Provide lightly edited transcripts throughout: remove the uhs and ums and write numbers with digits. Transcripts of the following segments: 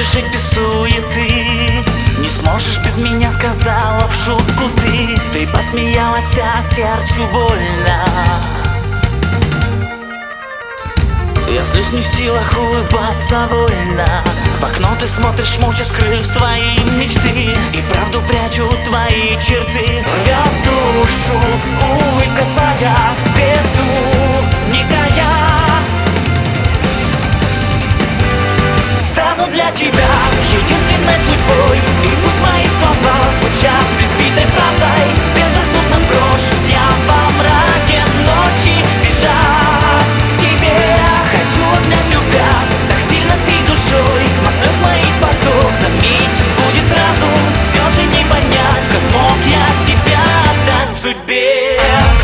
жить без суеты. Не сможешь без меня, сказала в шутку ты. Ты посмеялась, а сердцу больно. Я злюсь, не в силах улыбаться вольно. В окно ты смотришь, молча скрыв свои мечты, и правду прячу твои черты. Рвет душу улыбка твоя, беду не тая. Стану для тебя единственной судьбой, и пусть мои слова звучат избитой фразой. Безрассудно брошусь я во мраке ночи, бежать к тебе. Хочу обнять, любя, так сильно всей душой, но слез моих поток заметен будет сразу. Все же не понять, как мог я тебя отдать судьбе.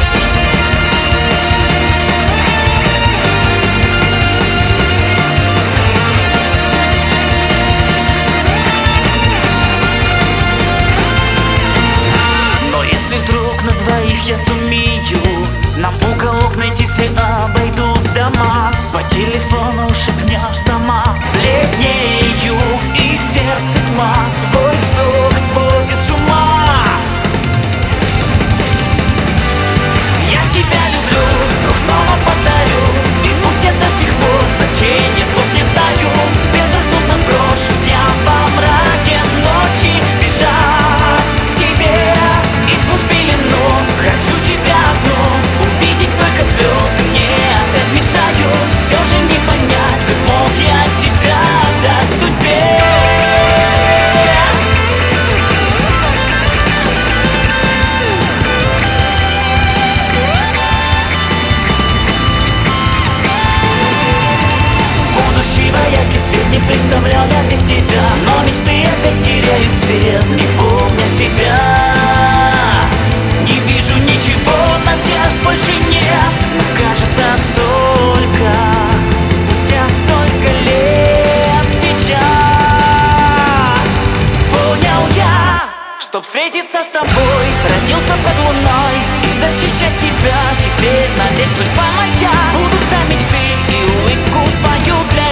Я сумею нам уголок найти, все обойдут дома. По телефону шепнешь сама, бледнею, и в сердце тьма. Твой вздох сводит с ума. Я тебя люблю, вдруг снова повторю, и пусть я до сих пор значения слов не знаю. Безрассудно брошусь я во мраке ночи, бежать к тебе. И сквозь пелену хочу тебя одну увидеть, только слезы мне опять мешают. Все же не понять, как мог я тебя отдать судьбе. Будущего яркий свет не представлял я без тебя, но мечты опять теряют цвет. И помня себя, не вижу ничего, надежд больше нет. Кажется, только спустя столько лет сейчас понял я, чтоб встретиться с тобой, родился под луной и защищать тебя. Теперь навек судьба моя. Сбудутся мечты и улыбку свою для